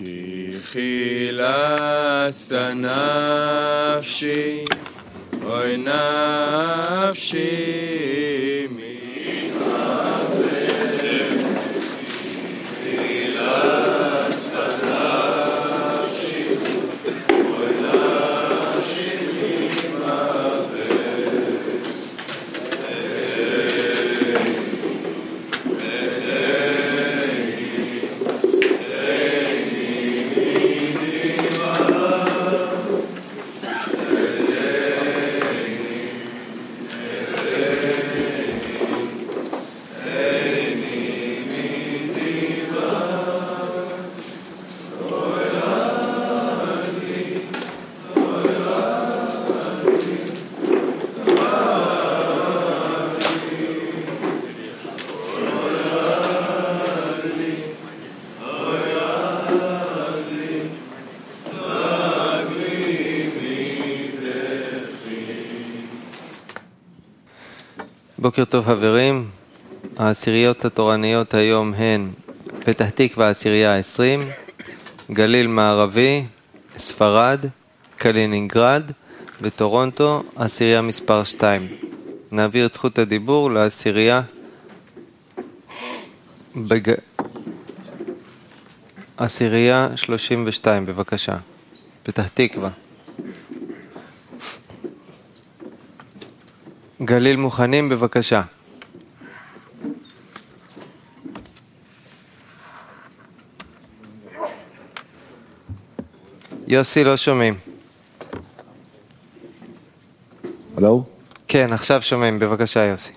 כי חילצת נפשי, אוי נפשי בוקר טוב חברים, העשיריות התורניות היום הן פתח תקווה עשירייה 20, גליל מערבי, ספרד, קלינינגרד וטורונטו עשירייה מספר 2. נעביר את זכות הדיבור לעשירייה עשירייה 32, בבקשה. פתח תקווה. גליל מוכנים, בבקשה. יוסי, לא שומעים. הלו? כן, עכשיו שומעים, בבקשה יוסי.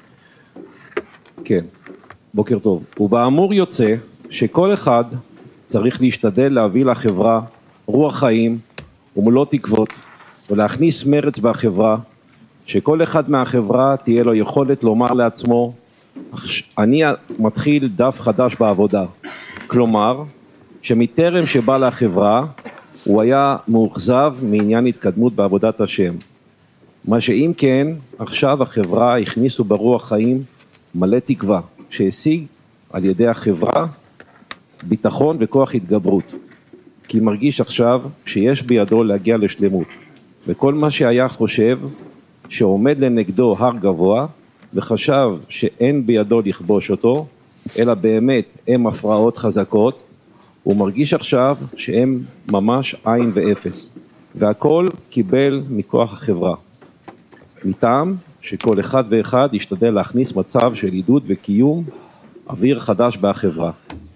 כן, בוקר טוב. ובאמור יוצא שכל אחד צריך להשתדל להביא לחברה רוח חיים ומלוא תקוות, ולהכניס מרץ בחברה, שכל אחד מהחברה תהיה לו יכולת לומר לעצמו, אני מתחיל דף חדש בעבודה. כלומר, שמטרם שבא לחברה, הוא היה מאוכזב מעניין התקדמות בעבודת השם. מה שאם כן, עכשיו החברה הכניסו ברוח חיים מלא תקווה, שהשיג על ידי החברה ביטחון וכוח התגברות. כי מרגיש עכשיו שיש בידו להגיע לשלמות. וכל מה שהיה חושב שעומד לנגדו הר גבוה, וחשב שאין בידו לכבוש אותו, אלא באמת הם הפרעות חזקות, הוא מרגיש עכשיו שהם ממש עין ואפס, והכל קיבל מכוח החברה. מטעם שכל אחד ואחד ישתדל להכניס מצב של עידוד וקיום אוויר חדש בחברה.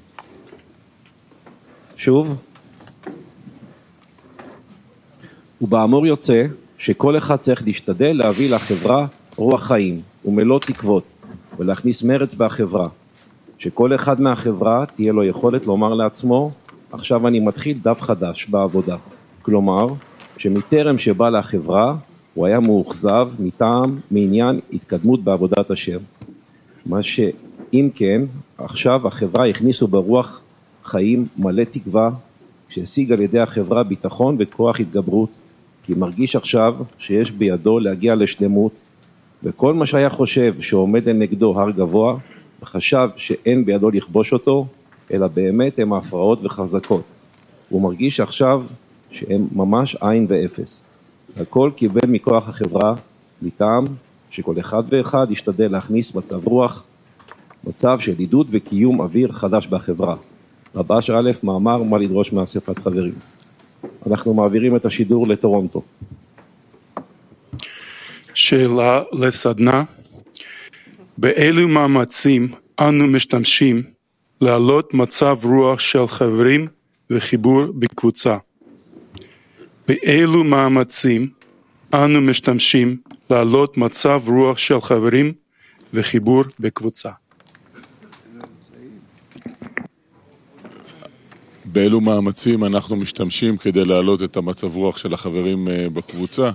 שוב, ובאמור יוצא שכל אחד צריך להשתדל להביא לחברה רוח חיים ומלוא תקוות, ולהכניס מרץ בחברה, שכל אחד מהחברה תהיה לו יכולת לומר לעצמו, עכשיו אני מתחיל דף חדש בעבודה. כלומר, שמטרם שבא לחברה, הוא היה מאוכזב מעניין התקדמות בעבודת השם. מה שאם כן, עכשיו החברה הכניסו ברוח חיים מלא תקווה, שהשיג על ידי החברה ביטחון וכוח התגברות, כי מרגיש עכשיו שיש בידו להגיע לשלמות, וכל מה שהיה חושב שעומד לנגדו הר גבוה, וחשב שאין בידו לכבוש אותו, אלא באמת הם ההפרעות וחזקות. הוא מרגיש עכשיו שהם ממש עין ואפס. הכל קיבל מכוח החברה, מטעם שכל אחד ואחד ישתדל להכניס מצב רוח, מצב של עידוד וקיום אוויר חדש בחברה. רבש א' מאמר מה לדרוש מאספת חברים. אנחנו מעבירים את השידור לטורונטו. שאלה לסדנה, באילו מאמצים אנו משתמשים להעלות מצב רוח של חברים וחיבור בקבוצה? באילו מאמצים אנו משתמשים להעלות מצב רוח של חברים וחיבור בקבוצה? באילו מאמצים אנחנו משתמשים כדי להעלות את המצב רוח של החברים בקבוצה?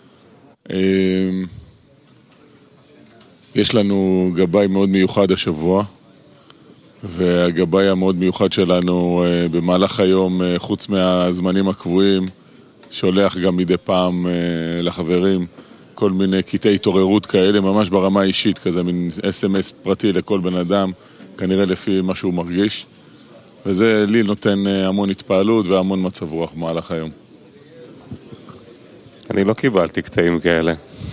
יש לנו גבאי מאוד מיוחד השבוע, והגבאי המאוד מיוחד שלנו במהלך היום, חוץ מהזמנים הקבועים, שולח גם מדי פעם לחברים כל מיני קטעי התעוררות כאלה, ממש ברמה האישית, כזה מין SMS פרטי לכל בן אדם, כנראה לפי מה שהוא מרגיש. וזה לי נותן המון התפעלות והמון מצב רוח במהלך היום. אני לא קיבלתי קטעים כאלה.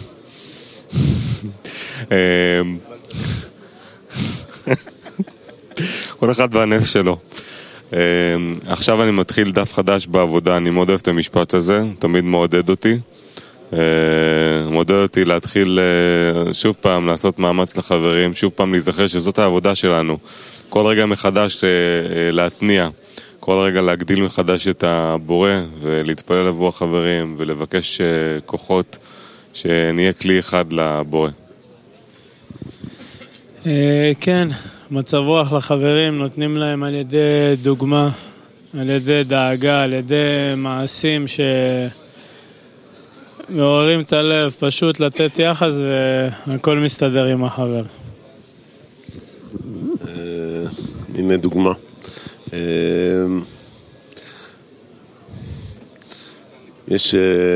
כל אחד והנס שלו. עכשיו אני מתחיל דף חדש בעבודה, אני מאוד אוהב את המשפט הזה, תמיד מעודד אותי. מעודד אותי להתחיל שוב פעם לעשות מאמץ לחברים, שוב פעם להיזכר שזאת העבודה שלנו. כל רגע מחדש להתניע, כל רגע להגדיל מחדש את הבורא ולהתפלל עבור החברים ולבקש כוחות שנהיה כלי אחד לבורא. כן, מצב רוח לחברים נותנים להם על ידי דוגמה, על ידי דאגה, על ידי מעשים שמעוררים את הלב, פשוט לתת יחס והכל מסתדר עם החבר. הנה דוגמה. יש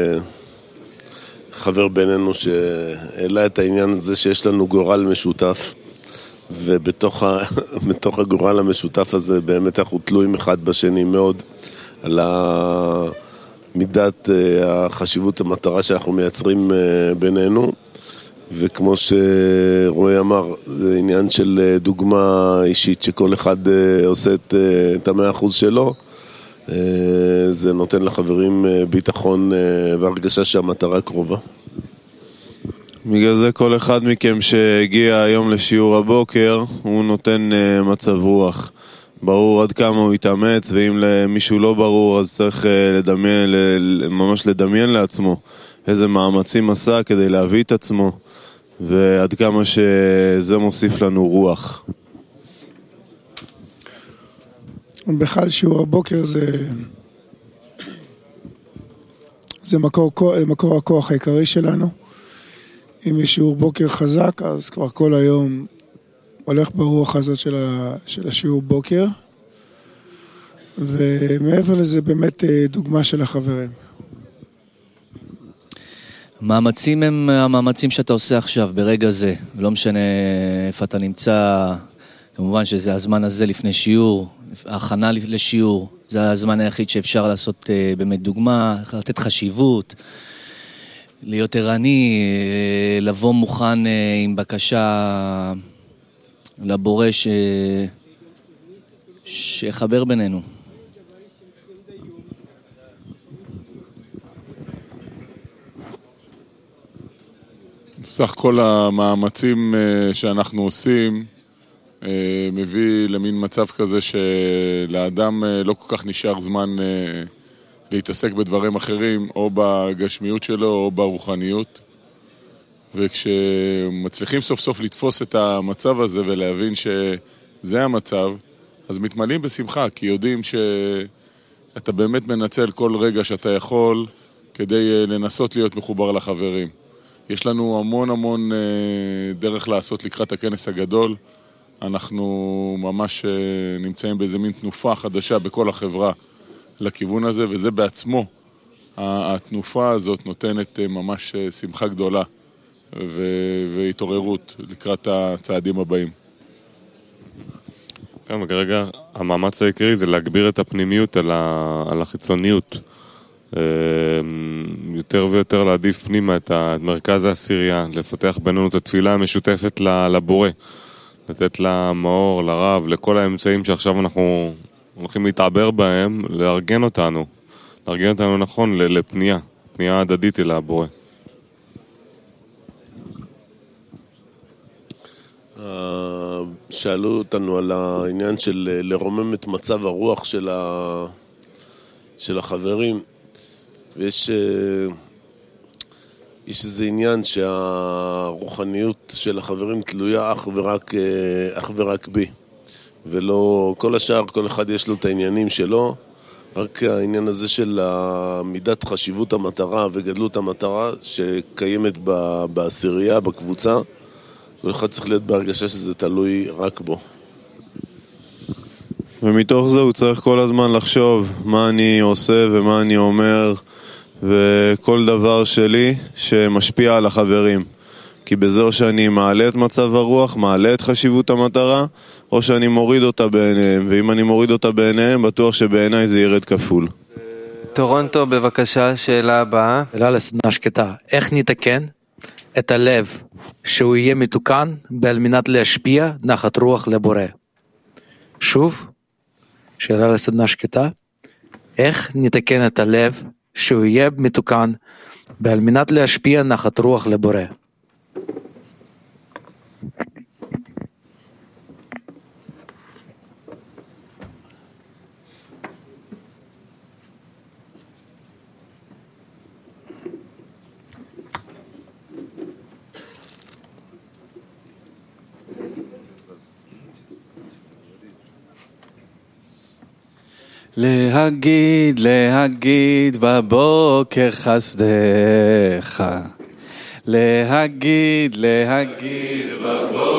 חבר בינינו שהעלה את העניין הזה שיש לנו גורל משותף, ובתוך הגורל המשותף הזה באמת אנחנו תלויים אחד בשני מאוד על מידת החשיבות המטרה שאנחנו מייצרים בינינו, וכמו שרועי אמר, זה עניין של דוגמה אישית שכל אחד עושה את 100% שלו. זה נותן לחברים ביטחון והרגשה שהמטרה קרובה. בגלל זה כל אחד מכם שהגיע היום לשיעור הבוקר, הוא נותן מצב רוח. ברור עד כמה הוא יתאמץ, ואם למישהו לא ברור, אז צריך ממש לדמיין לעצמו איזה מאמצים עשה כדי להביא את עצמו, ועד כמה שזה מוסיף לנו רוח. בכלל שיעור הבוקר זה מקור הכוח העיקרי שלנו. אם יש שיעור בוקר חזק, אז כבר כל היום הולך ברוח הזאת של השיעור בוקר. ומעבר לזה באמת דוגמה של החברים. המאמצים הם המאמצים שאתה עושה עכשיו, ברגע זה. לא משנה איפה אתה נמצא, כמובן שזה הזמן הזה לפני שיעור, ההכנה לשיעור, זה הזמן היחיד שאפשר לעשות באמת דוגמה, לתת חשיבות, להיות ערני, לבוא מוכן עם בקשה לבורא שיחבר בינינו. סך כל המאמצים שאנחנו עושים מביא למין מצב כזה שלאדם לא כל כך נשאר זמן להתעסק בדברים אחרים, או בגשמיות שלו או ברוחניות. וכשמצליחים סוף סוף לתפוס את המצב הזה ולהבין שזה המצב, אז מתמלאים בשמחה, כי יודעים שאתה באמת מנצל כל רגע שאתה יכול כדי לנסות להיות מחובר לחברים. יש לנו המון דרך לעשות לקראת הכנס הגדול. אנחנו ממש נמצאים באיזה מין תנופה חדשה בכל החברה לכיוון הזה, וזה בעצמו, התנופה הזאת נותנת ממש שמחה גדולה והתעוררות לקראת הצעדים הבאים. כן, וכרגע המאמץ העיקרי זה להגביר את הפנימיות על החיצוניות. יותר ויותר להעדיף פנימה את מרכז העשירייה, לפתח בינינו את התפילה המשותפת לבורא, לתת למאור, לרב, לכל האמצעים שעכשיו אנחנו הולכים להתעבר בהם, לארגן אותנו נכון לפנייה, פנייה הדדית אל הבורא. שאלו אותנו על העניין של לרומם את מצב הרוח של החברים, ויש איזה עניין שהרוחניות של החברים תלויה אך ורק בי, ולא כל השאר, כל אחד יש לו את העניינים שלו, רק העניין הזה של מידת חשיבות המטרה וגדלות המטרה שקיימת בעשירייה, בקבוצה, כל אחד צריך להיות בהרגשה שזה תלוי רק בו. ומתוך זה הוא צריך כל הזמן לחשוב מה אני עושה ומה אני אומר, וכל דבר שלי שמשפיע על החברים. כי בזה או שאני מעלה את מצב הרוח, מעלה את חשיבות המטרה, או שאני מוריד אותה בעיניהם, ואם אני מוריד אותה בעיניהם, בטוח שבעיניי זה ירד כפול. טורונטו, בבקשה, שאלה הבאה. שאלה לסדנה שקטה, איך נתקן את הלב שהוא יהיה מתוקן על מנת להשפיע נחת רוח לבורא? שוב, שאלה לסדנה שקטה, איך נתקן את הלב שהוא יהיה מתוקן על מנת להשפיע נחת רוח לבורא? להגיד בבוקר חסדך, להגיד בבוקר